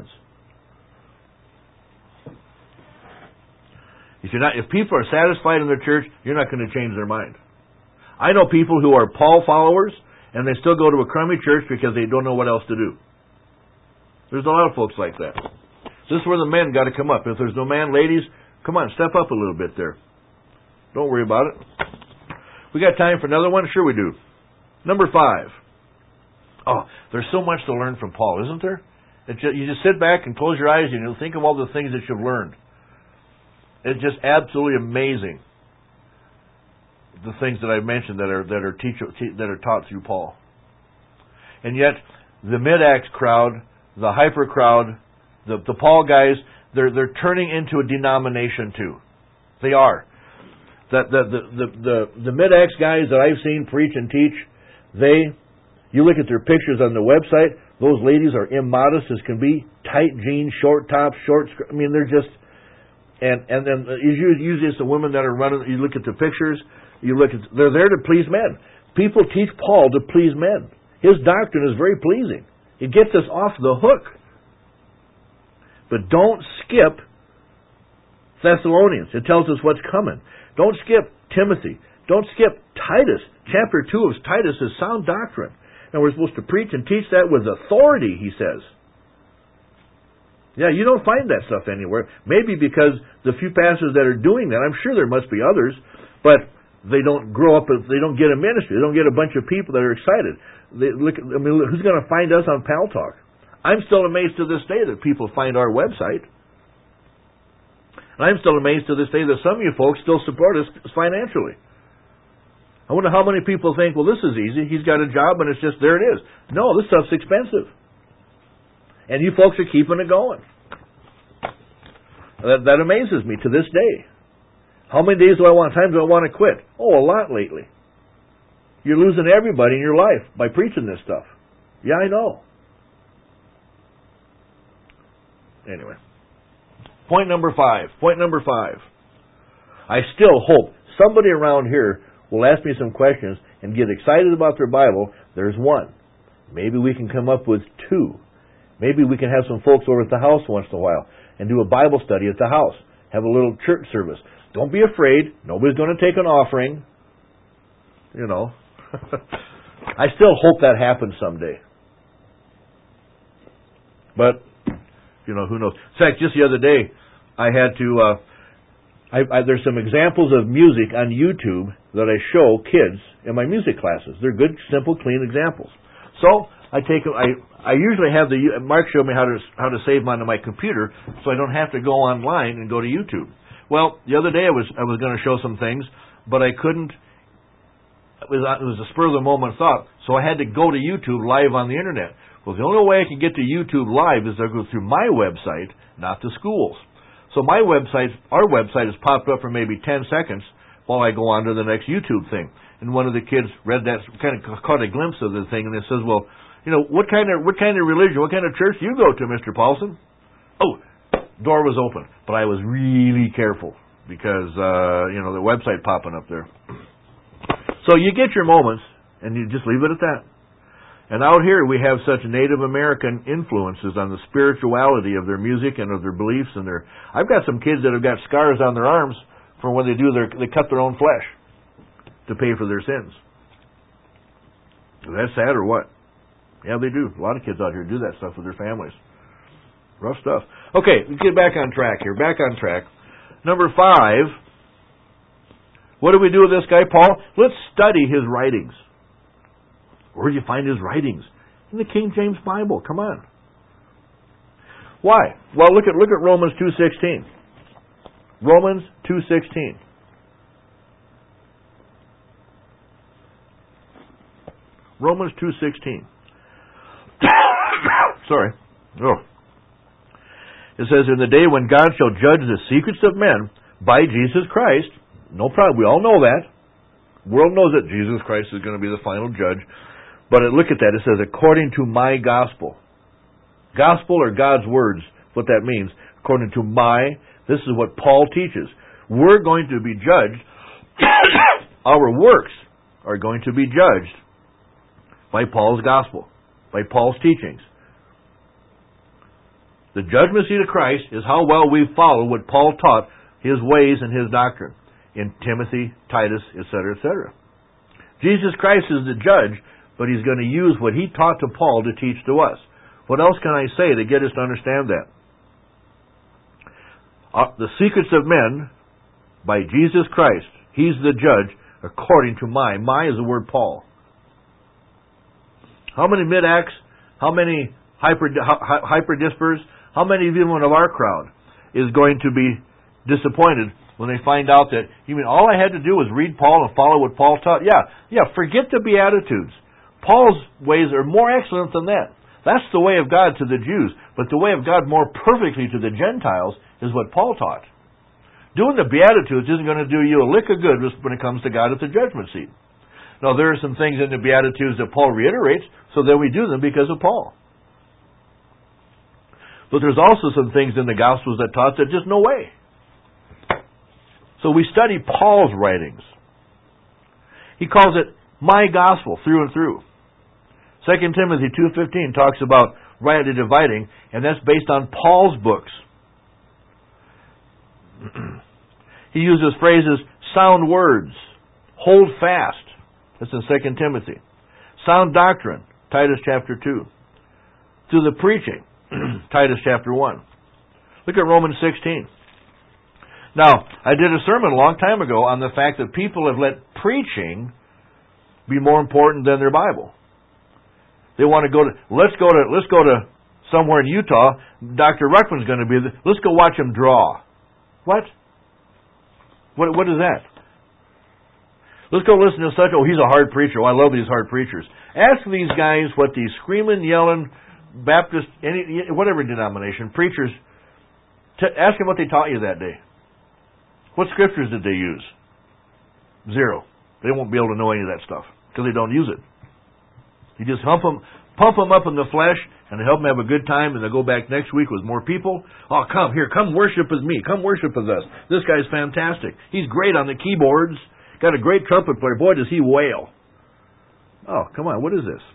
If you're not, if people are satisfied in their church, you're not going to change their mind. I know people who are Paul followers, and they still go to a crummy church because they don't know what else to do. There's a lot of folks like that. This is where the men got to come up. If there's no man, ladies, come on, step up a little bit there. Don't worry about it. We got time for another one? Sure we do. Number five. Oh, there's so much to learn from Paul, isn't there? It's just, you just sit back and close your eyes and you'll think of all the things that you've learned. It's just absolutely amazing, the things that I've mentioned that are that are teach, that are taught through Paul. And yet, the Mid-Acts crowd, the Hyper crowd, the the Paul guys, they're they're turning into a denomination too. They are. The the the the the, the Mid-Acts guys that I've seen preach and teach, they, you look at their pictures on the website, those ladies are immodest as can be, tight jeans, short tops, short skirt. I mean, they're just, and and then usually it's the women that are running. You look at the pictures. You look at, they're there to please men. People teach Paul to please men. His doctrine is very pleasing. It gets us off the hook. But don't skip Thessalonians. It tells us what's coming. Don't skip Timothy. Don't skip Titus. Chapter two of Titus is sound doctrine. And we're supposed to preach and teach that with authority, he says. Yeah, you don't find that stuff anywhere. Maybe because the few pastors that are doing that, I'm sure there must be others, but they don't grow up, they don't get a ministry, they don't get a bunch of people that are excited. They look, I mean, who's going to find us on Pal Talk? I'm still amazed to this day that people find our website. And I'm still amazed to this day that some of you folks still support us financially. I wonder how many people think, well, this is easy, he's got a job and it's just, there it is. No, this stuff's expensive. And you folks are keeping it going. That, that amazes me to this day. How many days do I want? Times do I want to quit? Oh, a lot lately. You're losing everybody in your life by preaching this stuff. Yeah, I know. Anyway. Point number five. Point number five. I still hope somebody around here will ask me some questions and get excited about their Bible. There's one. Maybe we can come up with two. Maybe we can have some folks over at the house once in a while and do a Bible study at the house. Have a little church service. Don't be afraid. Nobody's going to take an offering. You know. I still hope that happens someday. But, you know, who knows. In fact, just the other day, I had to, uh, I, I, there's some examples of music on YouTube that I show kids in my music classes. They're good, simple, clean examples. So, I take them, I, I usually have the, Mark showed me how to, how to save them onto my computer so I don't have to go online and go to YouTube. Well, the other day I was I was going to show some things, but I couldn't it was, it was a spur of the moment thought, so I had to go to YouTube live on the internet. Well, the only way I can get to YouTube live is to go through my website, not the school's. So my website, our website has popped up for maybe ten seconds while I go on to the next YouTube thing. And one of the kids read that, kind of caught a glimpse of the thing, and it says, well, you know, what kind of what kind of religion, what kind of church do you go to, Mister Paulson? Oh, door was open, but I was really careful because, uh, you know, the website popping up there. So you get your moments, and you just leave it at that. And out here we have such Native American influences on the spirituality of their music and of their beliefs and their. I've got some kids that have got scars on their arms from when they do their they cut their own flesh to pay for their sins. Is that sad or what? Yeah, they do. A lot of kids out here do that stuff with their families. Rough stuff. Okay, let's get back on track here. Back on track. Number five. What do we do with this guy, Paul? Let's study his writings. Where do you find his writings? In the King James Bible. Come on. Why? Well, look at look at Romans two sixteen. Romans two sixteen. Romans two sixteen. Sorry. Oh. It says, in the day when God shall judge the secrets of men by Jesus Christ. No problem. We all know that. The world knows that Jesus Christ is going to be the final judge. But look at that. It says, according to my gospel. Gospel or God's words, what that means. According to my, this is what Paul teaches. We're going to be judged. Our works are going to be judged by Paul's gospel, by Paul's teachings. The judgment seat of Christ is how well we follow what Paul taught, his ways and his doctrine, in Timothy, Titus, et cetera, et cetera. Jesus Christ is the judge, but he's going to use what he taught to Paul to teach to us. What else can I say to get us to understand that? Uh, the secrets of men, by Jesus Christ, he's the judge, according to my. My is the word Paul. How many mid-acts, how many hyper, hyper-dispers, how many even of our crowd is going to be disappointed when they find out that, you mean all I had to do was read Paul and follow what Paul taught? Yeah, yeah, forget the Beatitudes. Paul's ways are more excellent than that. That's the way of God to the Jews, but the way of God more perfectly to the Gentiles is what Paul taught. Doing the Beatitudes isn't going to do you a lick of good when it comes to God at the judgment seat. Now, there are some things in the Beatitudes that Paul reiterates, so that we do them because of Paul. But there's also some things in the Gospels that taught that just no way. So we study Paul's writings. He calls it my gospel through and through. Second Timothy two fifteen talks about rightly dividing, and that's based on Paul's books. He uses phrases, sound words, hold fast. That's in Second Timothy. Sound doctrine, Titus chapter two. Through the preaching, Titus chapter one. Look at Romans sixteen. Now, I did a sermon a long time ago on the fact that people have let preaching be more important than their Bible. They want to go to, let's go to, let's go to somewhere in Utah. Doctor Ruckman's going to be there. Let's go watch him draw. What? What, what is that? Let's go listen to such, oh, he's a hard preacher. Oh, I love these hard preachers. Ask these guys what these screaming, yelling, Baptist, any, whatever denomination, preachers, t- ask them what they taught you that day. What scriptures did they use? Zero. They won't be able to know any of that stuff because they don't use it. You just hump them, pump them up in the flesh and help them have a good time, and they'll go back next week with more people. Oh, come here, come worship with me, come worship with us. This guy's fantastic. He's great on the keyboards. Got a great trumpet player. Boy, does he wail. Oh, come on, what is this?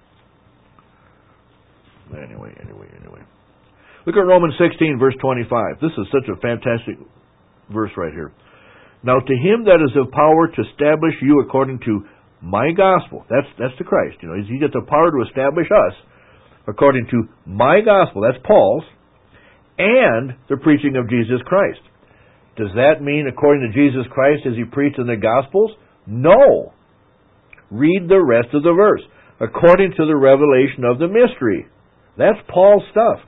Anyway, anyway, anyway. Look at Romans sixteen, verse twenty-five. This is such a fantastic verse right here. Now to him that is of power to establish you according to my gospel. That's that's the Christ. You know, he gets the power to establish us according to my gospel. That's Paul's. And the preaching of Jesus Christ. Does that mean according to Jesus Christ as he preached in the Gospels? No. Read the rest of the verse. According to the revelation of the mystery. That's Paul's stuff.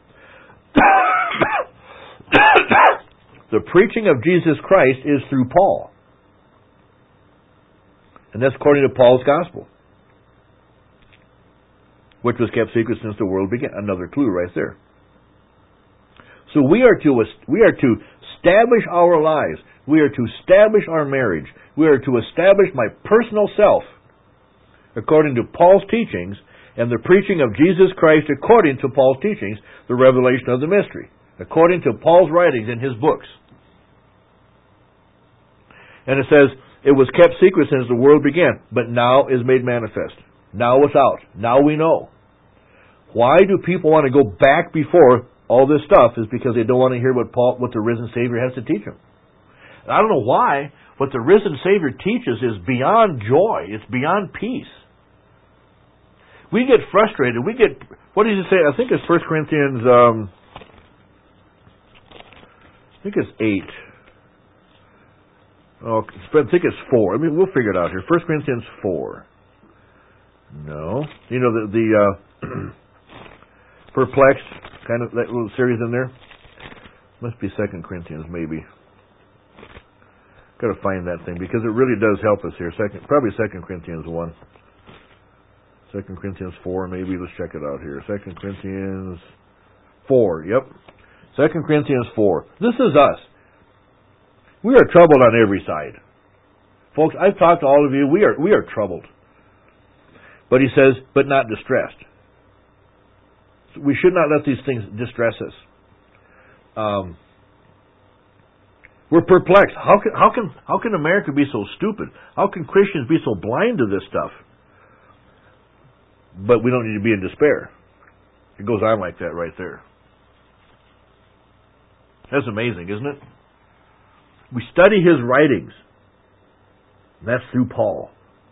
The preaching of Jesus Christ is through Paul. And that's according to Paul's gospel, which was kept secret since the world began. Another clue right there. So we are to we are to establish our lives. We are to establish our marriage. We are to establish my personal self according to Paul's teachings and the preaching of Jesus Christ according to Paul's teachings, the revelation of the mystery, according to Paul's writings in his books. And it says, it was kept secret since the world began, but now is made manifest. Now it's out. Now we know. Why do people want to go back before all this stuff? Is because they don't want to hear what Paul, what the risen Savior has to teach them. And I don't know why. What the risen Savior teaches is beyond joy. It's beyond peace. We get frustrated. We get, what does he say? I think it's First Corinthians, um, I think it's eight. Oh, I think it's four. I mean, we'll figure it out here. First Corinthians four. No. You know, the, the uh, perplexed kind of, that little series in there? Must be Second Corinthians, maybe. Got to find that thing, because it really does help us here. Second, probably Second Corinthians one. Second Corinthians four, maybe. Let's check it out here. Second Corinthians four, yep. Second Corinthians four. This is us. We are troubled on every side. Folks, I've talked to all of you. We are we are troubled. But he says, but not distressed. We should not let these things distress us. Um, we're perplexed. How can how can how can America be so stupid? How can Christians be so blind to this stuff? But we don't need to be in despair. It goes on like that right there. That's amazing, isn't it? We study his writings. That's through Paul.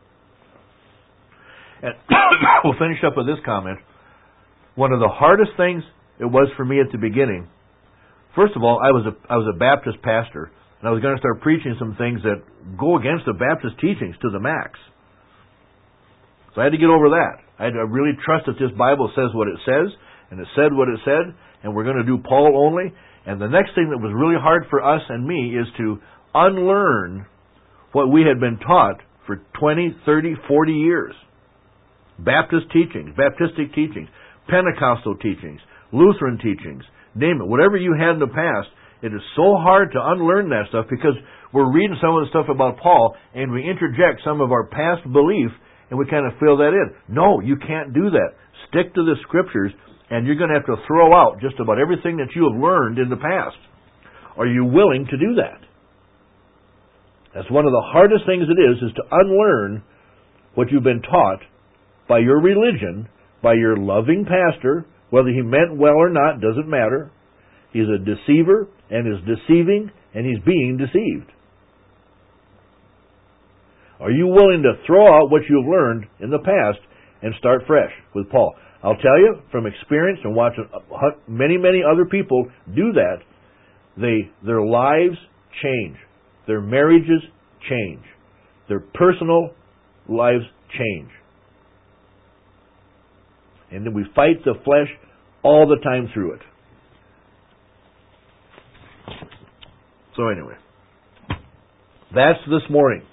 And we'll finish up with this comment. One of the hardest things it was for me at the beginning, first of all, I was a I was a Baptist pastor, and I was going to start preaching some things that go against the Baptist teachings to the max. So I had to get over that. I had to really trust that this Bible says what it says, and it said what it said, and we're going to do Paul only. And the next thing that was really hard for us and me is to unlearn what we had been taught for twenty, thirty, forty years. Baptist teachings, Baptistic teachings, Pentecostal teachings, Lutheran teachings, name it. Whatever you had in the past, it is so hard to unlearn that stuff because we're reading some of the stuff about Paul and we interject some of our past belief and we kind of fill that in. No, you can't do that. Stick to the Scriptures, and you're going to have to throw out just about everything that you have learned in the past. Are you willing to do that? That's one of the hardest things it is, is to unlearn what you've been taught by your religion, by your loving pastor, whether he meant well or not, doesn't matter. He's a deceiver, and is deceiving, and he's being deceived. Are you willing to throw out what you've learned in the past and start fresh with Paul? I'll tell you, from experience and watching many, many other people do that, they their lives change. Their marriages change. Their personal lives change. And then we fight the flesh all the time through it. So anyway, that's this morning.